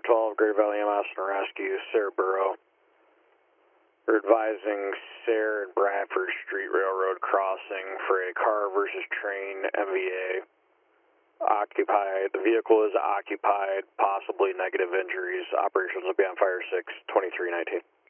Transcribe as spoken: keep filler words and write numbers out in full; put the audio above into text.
twelve, Great Valley M S and Rescue, Sarah Borough. We're advising Sayre and Bradford Street Railroad crossing for a car versus train M V A. Occupied, the vehicle is occupied, possibly negative injuries. Operations will be on Fire six twenty-three nineteen.